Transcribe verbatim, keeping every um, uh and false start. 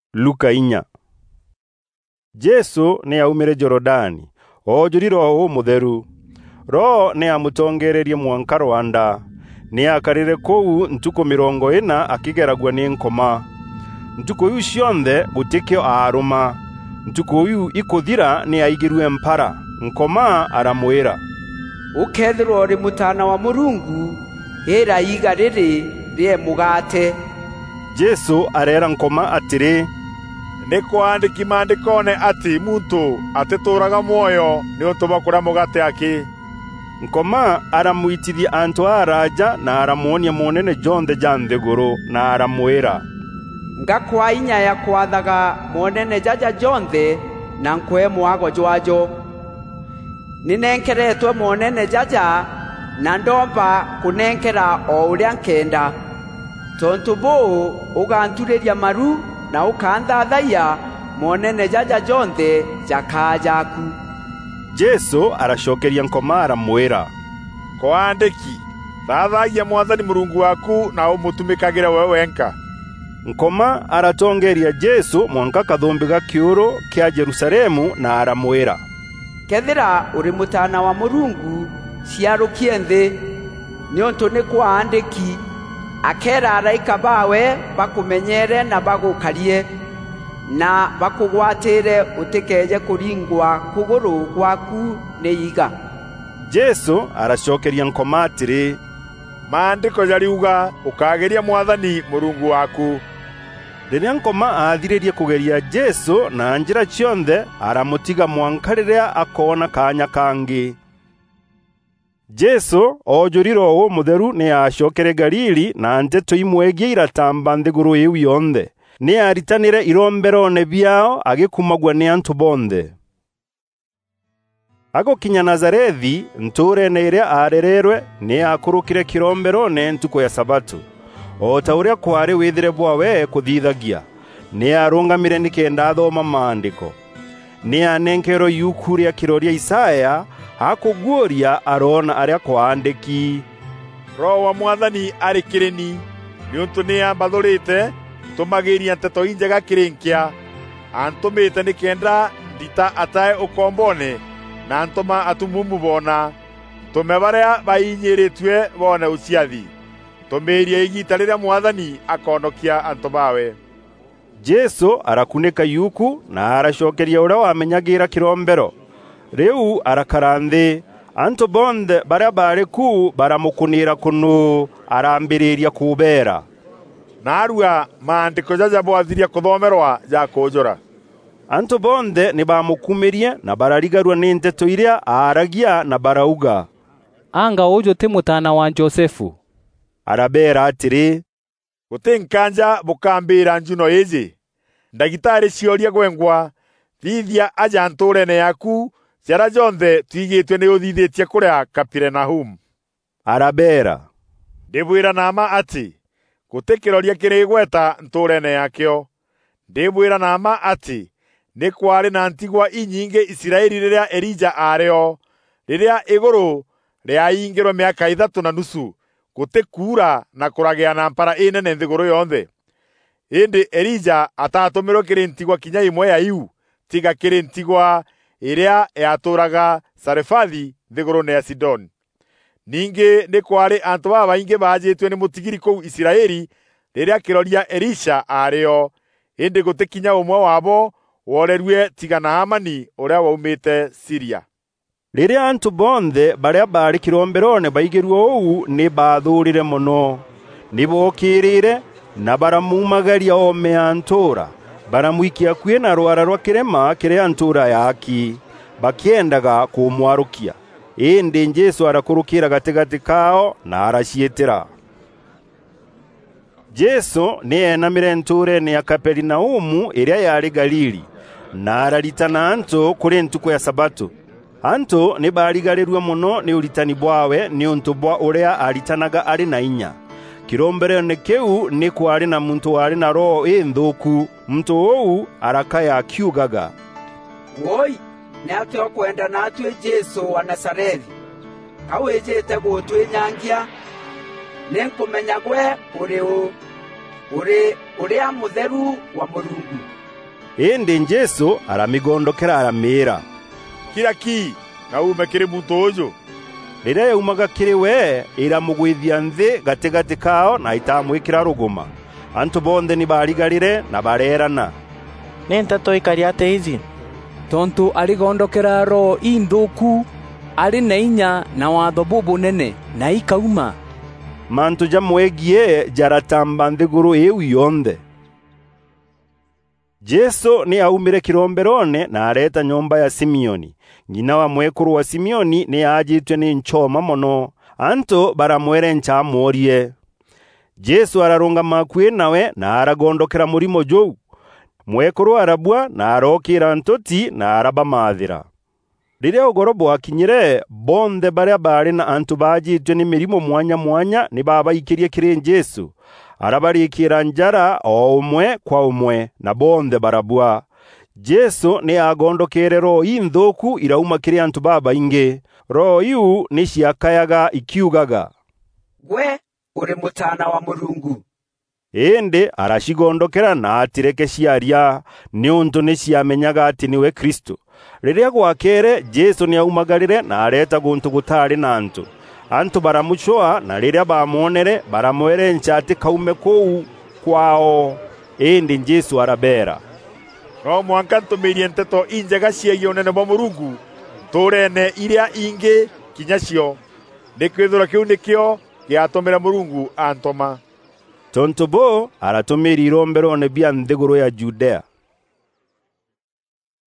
Luka inya. Jesu ne aumire Jorodani, ojuri Roho Mutheru. Roho ne amutongererie mwanka Rwanda, ne akarire kou ntuko mirongo ina akigeragwa n'enkoma. Ntuko uyu cionthe gutikio aruma. Ntuko uyu ikuthira ne aigirwe mpara, nkoma aramwira, ukethirwo uri mutana wa Murungu, hera iga riri rie mugate. Jesu arera nkoma atiri, ni kwandiki maandikone ati muntu atituraga muoyo ni utuba kuria mugate aki. Nkoma aramuitithia antu araja na aramuonia monene jonthe ja nthiguru na aramwira, ngakwa inya ya kwathaga monene jaja jonthe na nkwe mwago jwajo. Ninenkeretwe monene jaja na ndomba kunenkera o uria nkenda. Tontu bu uganturiria maru na ukanthathaiya monene jaja jonthe jakajaku. Jesu arashokeria nkoma aramwira, kwandiki thathagia Mwathani Murungu waku na umutumikagire wewe wenka. Nkoma aratongeria Jesu mwanka kathumbi ga kiuru kia Jerusalemu na aramwira, kethira uri mutana wa Murungu ciarukie nthi, ni untu ni kwandiki akera araika bawe bakumenyere na bagukarie na bakugwatire utikeje kuringwa kuguru gwaku ni iga. Jesu arashokeria nkoma atiri, maandiko jariuga ukageria Mwathani Murungu waku. Riria nkoma athiririe kugeria Jesu na njira cionthe aramutiga mwanka riria akona kanya kangi. Jesu ojuri Roho Mutheru ne ashokere Galili na nteto imwegie iratamba nthiguru iu yonthe. Ne aritanire iromberone biao agikumagwa ni antu bonthe. Agokinya Nazarethi nturene iria arererwe ne akurukire kiromberone ntuko ya Sabato. O tauria kwari withire bwawe kuthithagia, ne arungamire nikenda athoma maandiko. Ne anenkero yukuria kiroria Isaya hakuguoria arona aria kwandiki, Roho wa Mwathani ari kireni, ni untu ni ambathurite tumagiria nteto injega kirinkia. Antumite nikenda ndita atae ukombone na antuma atumumu bona, tume baria bainyiritwe bone uciathi, tumirie igita riria Mwathani akonokia antu bawe. Jesu arakunika yuku na arashokeria uria wamenyagira kirombero. Riu arakaranthi, antu bonthe baria bari ku baramukunira kunu arambiriria kubera. Narua maandiko jaja bwathiria kuthomerwa ja kujura. Antu bonthe ni bamukumirie na bararigarwa ni nteto iria aragia na barauga, anga ujo ti mutana wa Josefu. Arabera atiri, gutinkanja bukambira njuno iji. Ndagitari cioria gwengwa, thithia aja nturene yaku, ciara jonthe twigitwe ni uthithitie kuria Kapernahum. Arabera, ndibwira nama ati gutikiroria kirigweta nturene yakio. Ndibwira nama ati ni kwari na ntigwa inyinge Isiraeli riria Elija areo, riria iguru riaingirwo miaka ithatu na nusu gutikura na kuragia na mpara inene nthiguru yonthe. Indi Elija atatumirwo kiri ntigwa kinya imwe ya iu, tiga kiri ntigwa iria yaturaga Sarefathi nthiguru ya Sidoni. Ningi ni kwari antu aba inge bajitwe ni mutigiri kou Isiraeli riria kiroria Elisha areo, indi gutikinya umwe wabo worerue tiga Naamani uria waumite Siria. Riria antu bonthe baria bari kiromberone baigirwo uu ni bathurire muno, nibokirire na baramumagaria ome antura, baramuikia kwie na rwara rwa kirema kiria antura yaki, bakiendaga kumwarukia. Indi Jesu arakurukira gatigati kao na aracietera. Jesu ni enamire nturene ya Kapernaumu iria yari Galili, na araritana antu kuri ntuko ya Sabato. Antu ni barigarirwe muno ni uritani bwawe ni untu bwa uria aritanaga ari na inya. Kiromberone keu ni kwari na muntu wari na roho inthuku, muntu ou arakaya akiugaga, woi natwe kwenda natwe Jesu wa Nazarethi, awijite gutwinyangia, ninkumenya gwe uri u. uri uria mutheru wa Murungu. Indi Jesu aramigondokera aramira, kira ki na ume kiri muntu uyu. Riria yaumaga kiri we iramugwithia nthi gatigati kao na itamwikira ruguma. Antu bonthe ni barigarire na barerana, ni nteto ikari ate izi? Tontu arigondokera roho inthuku, ari na inya na watho bubunene na ikauma. Mantu jamwegie jaratamba nthiguru iu yonthe. Jesu ni aumire kiromberone na areta nyomba ya Simioni. Nyina wa mwekuru wa Simioni ni ajitwe ni nchoma mono. Antu baramwere nchamuorie. Jesu ararunga makwe nawe na aragondokera murimo jou. Mwekuru arabua na arokira ntoti na araba mathira. Riria ugorobo wakinyire, bonthe baria bari na antu bajitwe ni mirimo mwanya mwanya ni babaikirie kiri Jesu. Arabarikira njara o umwe kwa umwe na bonthe barabua. Jesu ni agondokere roho inthuku irauma kiri antu baba inge. Roho iu ni ciakayaga ikiugaga, "Gwe uri mutana wa Murungu." Indi arashigondokera na atireke ciaria, ni untu ni ciamenyaga ati niwe Kristo. Riria gwakere Jesu ni aumagarire na areta guntu gutari na antu. Antu baramuchoa na riria bamuonere baramwere nchati kaume kou kwao. Indi Jesu arabera, no mwanka ntumirie nteto injega ciagie unene bwa Murungu turene iria ingi kinya cio. Nikwithura kiu nikio giatumira Murungu antoma. Tonto bo aratumira iromberone bia nthiguru ya Judea.